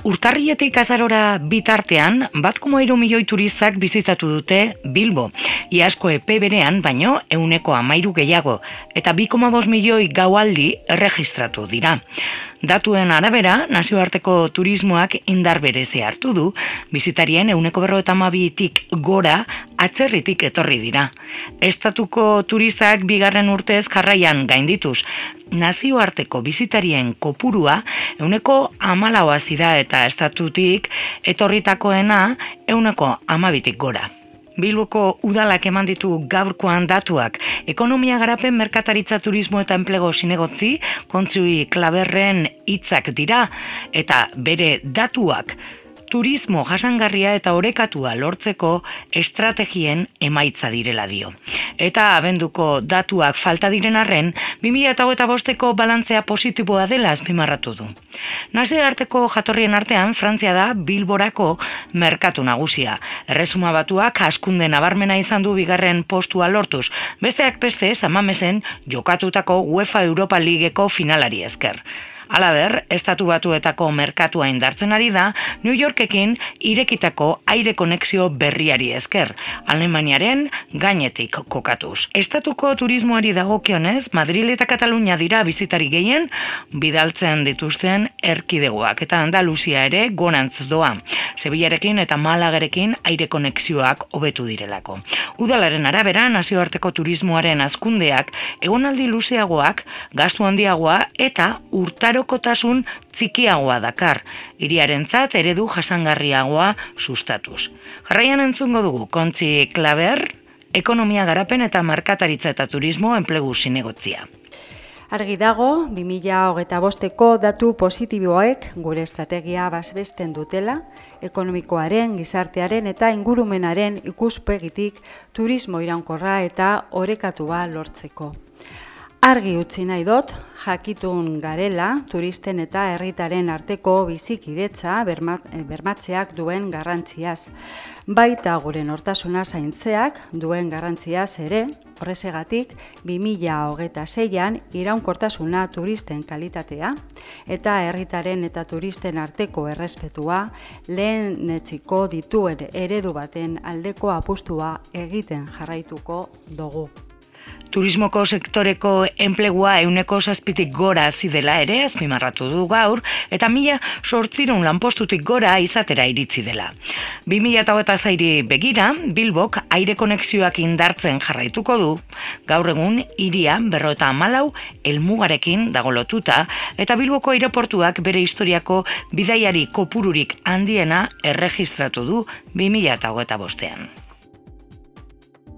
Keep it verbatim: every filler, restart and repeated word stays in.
Urtarriletik azarora bitartean, bat koma hiru milioi turistak bizitatu dute Bilbo. Iazko epe berean, baino, ehuneko hamairu gehiago, eta bi koma bost milioi gaualdi erregistratu dira. Datuen arabera, nazioarteko turismoak indar berezia hartu du, bizitarien ehuneko berrogeita hamabitik gora atzerritik etorri dira. Estatuko turistak bigarren urtez jarraian gaindituz, nazioarteko bizitarien kopurua ehuneko hamalau hazi da eta estatutik etorritakoena ehuneko hamabitik gora. Bilboko udalak eman ditu gaurkoan datuak. Ekonomia garapen, merkataritza, turismo eta enplego zinegotzi Kontsui Klaberren hitzak dira eta bere datuak turismo jasangarria eta orekatua lortzeko estrategien emaitza direla dio. Eta abenduko datuak falta diren arren, bi mila hogeita bosteko balantzea positiboa dela azpimarratu du. Nazioarteko jatorrien artean, Frantzia da Bilborako merkatu nagusia. Erresuma Batuak hazkunde nabarmena izan du bigarren postua lortuz, besteak beste San Mamesen jokatutako UEFA Europa Ligeko finalari esker. Halaber, Estatu Batuetako merkatua indartzen ari da New Yorkekin irekitako aire konexio berriari esker, Alemaniaren gainetik kokatuz. Estatuko turismoari dagokionez, Madrid eta Katalunia dira bizitari gehien bidaltzen dituzten erkidegoak, eta Andaluzia ere gorantz doa. Sevillarekin eta Malagarekin aire konexioak hobetu direlako. Udalaren arabera, nazioarteko turismoaren hazkundeak egonaldi luzeagoak, gastu handiagoa eta urtarokotasun txikiagoa dakar, hiriarentzat eredu jasangarriagoa sustatuz. Jarraian entzungo dugu Kontsi Klaber, ekonomia garapen eta merkataritza eta turismo enplegu zinegotzia. Argi dago, bi mila hogeita bosteko datu positiboek gure estrategia basbesten dutela, ekonomikoaren, gizartearen eta ingurumenaren ikuspegitik turismo iraunkorra eta orekatua lortzeko. Argi utzi nahi dut, jakitun garela, turisten eta herritaren arteko bizikidetza bermatzeak duen garrantziaz. Baita gure nortasuna zaintzeak duen garrantziaz ere, horrezegatik, bi mila hogeita seian iraunkortasuna turisten kalitatea eta herritaren eta turisten arteko errespetua lehenetsiko dituen eredu baten aldeko apustua egiten jarraituko dugu. Turismoko sektoreko enplegua ehuneko zazpitik gora zidela ere azpimarratu du gaur, eta mila zortziehun lanpostutik gora izatera iritzi dela. bi mila hogeita seiri begira, Bilbok aire konexioak indartzen jarraituko du, gaur egun hiria berrogeita hamalau helmugarekin dago lotuta, eta Bilboko aireportuak bere historiako bidaiari kopururik handiena erregistratu du bi mila hogeita bostean.